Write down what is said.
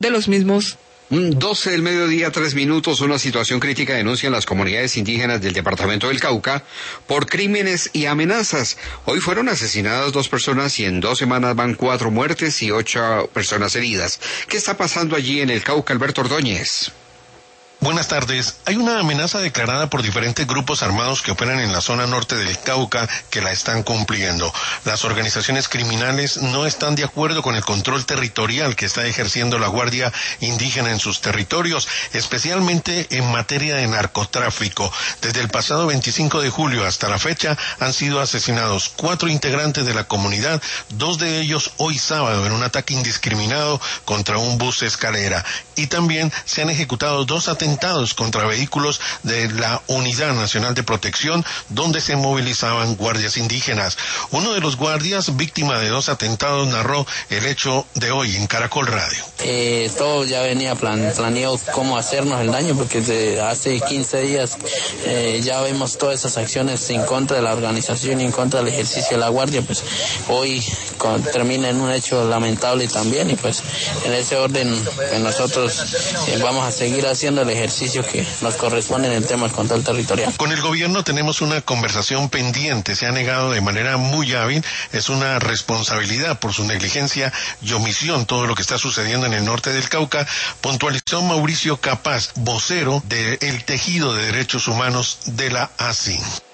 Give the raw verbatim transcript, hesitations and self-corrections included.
de los mismos. doce del mediodía, tres minutos, una situación crítica denuncian las comunidades indígenas del departamento del Cauca por crímenes y amenazas. Hoy fueron asesinadas dos personas y en dos semanas van cuatro muertes y ocho personas heridas. ¿Qué está pasando allí en el Cauca, Alberto Ordóñez? Buenas tardes. Hay una amenaza declarada por diferentes grupos armados que operan en la zona norte del Cauca que la están cumpliendo. Las organizaciones criminales no están de acuerdo con el control territorial que está ejerciendo la Guardia Indígena en sus territorios, especialmente en materia de narcotráfico. Desde el pasado veinticinco de julio hasta la fecha han sido asesinados cuatro integrantes de la comunidad, dos de ellos hoy sábado en un ataque indiscriminado contra un bus escalera. Y también se han ejecutado dos atentados contra vehículos de la Unidad Nacional de Protección, donde se movilizaban guardias indígenas. Uno de los guardias, víctima de dos atentados, narró el hecho de hoy en Caracol Radio. Eh, todo ya venía plan, planeado cómo hacernos el daño, porque desde hace quince días eh, ya vemos todas esas acciones en contra de la organización y en contra del ejercicio de la guardia. Pues hoy con, termina en un hecho lamentable también, y pues en ese orden pues, nosotros eh, vamos a seguir haciendo el ejercicio que nos corresponde en el tema del control territorial. Con el gobierno tenemos una conversación pendiente, se ha negado de manera muy hábil, es una responsabilidad por su negligencia y omisión todo lo que está sucediendo en el norte del Cauca, puntualizó Mauricio Capaz, vocero del Tejido de Derechos Humanos de la A S I.